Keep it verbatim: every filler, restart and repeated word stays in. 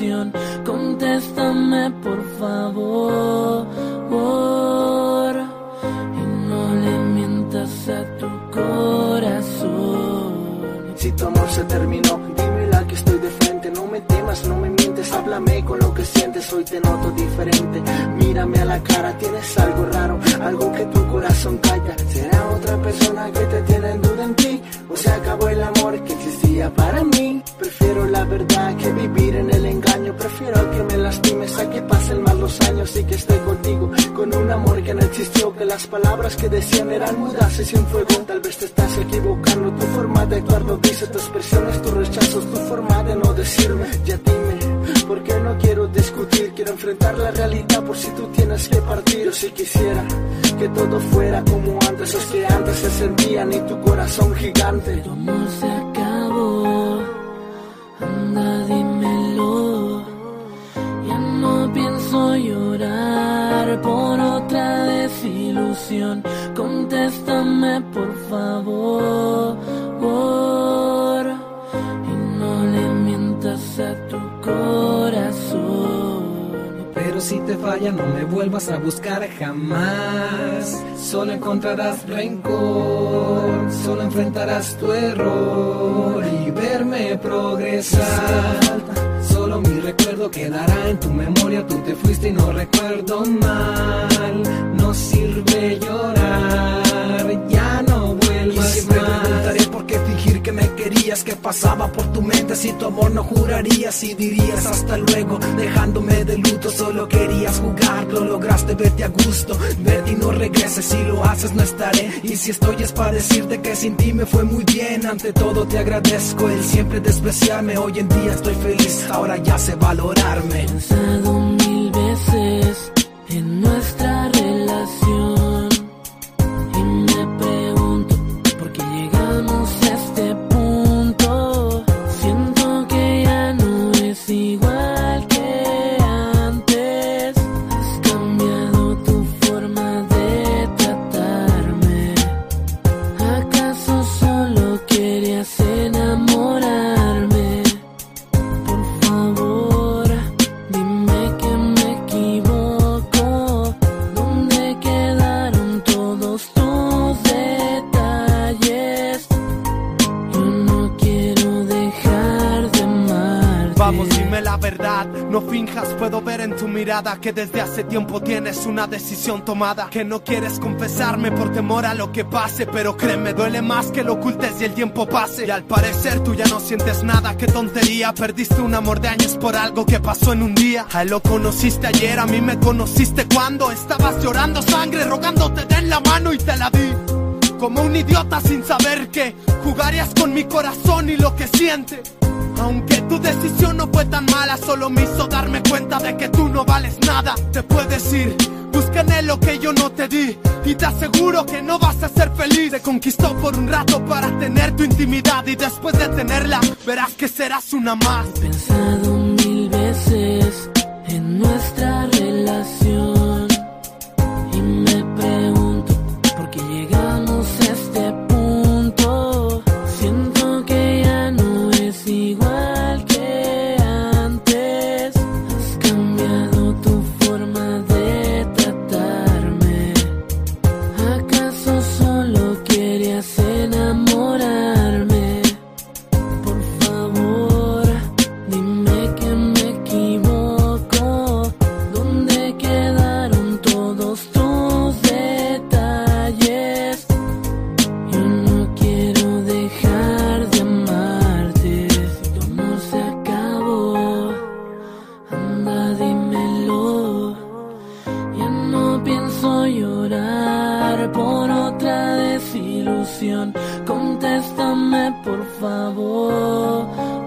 desilusión. Contéstame por favor, y no le mientas a tu corazón. Si tu amor se terminó, dímela que estoy de frente. No me temas, no me mientes, háblame con lo que sientes. Hoy te noto diferente, mírame a la cara. Tienes algo raro, algo que tu corazón calla. ¿Será otra persona que te tiene en duda en ti? ¿O se acabó el amor que existía para mí? Prefiero la verdad que vivir en el engaño. Prefiero a que me lastimes, a que pasen más los años y que estoy contigo, con un amor que no existió. Que las palabras que decían eran mudas y sin fuego. Tal vez te estás equivocando, tu forma de actuar lo dice. Tu expresión es tus rechazos, tu forma de no decirme. Ya dime, porque no quiero discutir. Quiero enfrentar la realidad por si tú tienes que partir. Yo sí quisiera que todo fuera como antes, los que antes se sentían y tu corazón gigante. Tu amor se acabó, anda dímelo. Ya no pienso llorar por otra desilusión. Contéstame por favor, y no le mientas a tu corazón. Pero si te falla no me vuelvas a buscar jamás. Solo encontrarás rencor, solo enfrentarás tu error y verme progresar. Solo mi recuerdo quedará en tu memoria. Tú te fuiste y no recuerdo mal. No sirve llorar, ya no vuelvas. Y siempre más preguntaré por qué fingir que me querías. ¿Qué pasaba por tu mente si tu amor no jurarías? Y dirías hasta luego, dejándome de luto. Solo querías jugar, lo lograste, vete a gusto. Vete y no regreses, si lo haces no estaré. Y si estoy es para decirte que sin ti me fue muy bien. Ante todo te agradezco el siempre despreciarme. Hoy en día estoy feliz, ahora ya sé valorarme. He pensado mil veces en nuestra relación y me pregunto por qué llegamos a este punto. Siento que ya no es igual que antes. Has cambiado tu forma de tratarme. ¿Acaso solo querías enamorarme? Por favor, dime que me equivoco. ¿Dónde quedaron todos tus detalles? Yo no quiero dejar de amarte. Vamos, dime la verdad, no finjas, puedo ver en tu mirada que desde hace tiempo tienes una decisión tomada. Que no quieres confesarme por temor a lo que pase, pero créeme, duele más que lo ocultes y el tiempo pase. Y al parecer tú ya no sientes nada, qué tontería. Perdiste un amor de años por algo que pasó en un día. A él lo conociste ayer, a mí me conociste cuando estabas llorando sangre, rogándote den la mano y te la di. Como un idiota sin saber que jugarías con mi corazón y lo que siente. Aunque tu decisión no fue tan mala, solo me hizo darme cuenta de que tú no vales nada. Te puedes ir, busca en él lo que yo no te di, y te aseguro que no vas a ser feliz. Te conquistó por un rato para tener tu intimidad, y después de tenerla, verás que serás una más. He pensado mil veces en nuestra relación y me pregunto por qué llegamos a este punto. Siento que ya no es igual que antes. Has cambiado tu forma de tratarme. ¿Acaso solo querías enamorarme? Por favor, dime que me equivoco. ¿Dónde quedaron todos tus detalles? Yo no quiero dejar de amarte. Si tu amor se acabó, anda dímelo. Ya no pienso llorar por otra desilusión. Contéstame por favor.